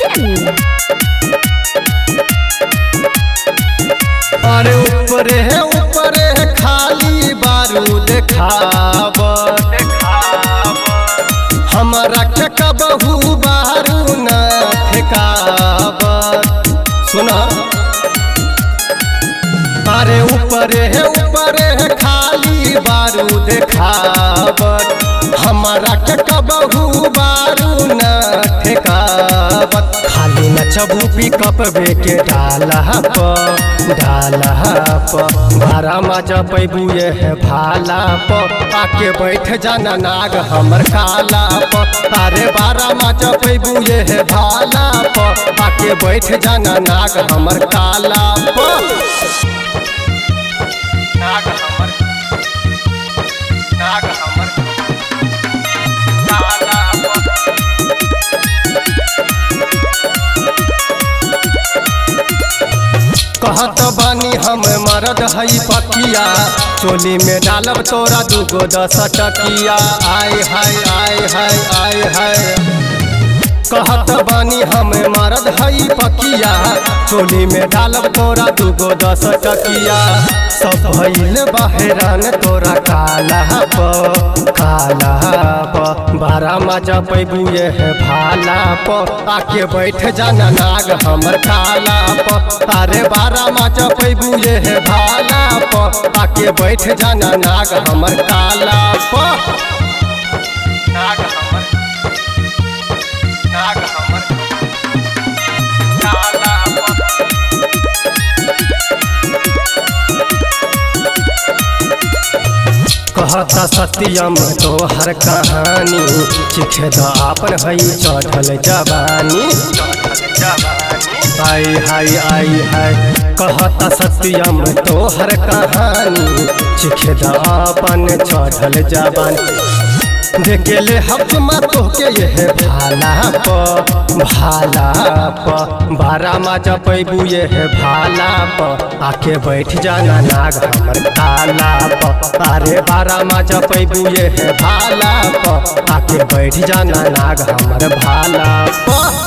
अरे ऊपरे खाली बारूद खाब हमरा के कबहू बारू न ठेकाब सुना। अरे ऊपरे खाली बारूद खाब हमरा के कबहू बारू न ठेकाब। खाली नचबू पिकअप बेके डाला बारा मजा पैबू ये है भाला आके बैठ जाना नाग हमर काला अरे बारा मजा पैबू ये है भाला आके बैठ जाना नाग हमर काला नाग हमर कहत बानी हम मरद हई पकिया चोली में डालब तोरा दूगो 10 टकिया आय हाय कहत बानी हम मरद हई पकिया चोली में डालब तोरा दूगो 10 टकिया। सब भइल बहरान तोरा काला बारा मजा पैबू ये है भाला आके बैठ जाना नाग हमर काला अरे बारा मजा पैबू ये है भाला आके बैठ जाना नाग हमर काला नाग हमर कहता सत्यम तोहर कहानी चिखे द आपन हई चढ़ल जवानी हाय कहता सत्यम तोहर कहानी चिखे द आपन चढ़ल जवानी। देखेले हफ्मा तोहके ये है भाला बारा मजा पैबू ये है भाला आके बैठ जाना नाग हमर काला अरे बारा मजा पैबू ये है भाला आके बैठ जाना नाग हमर भाला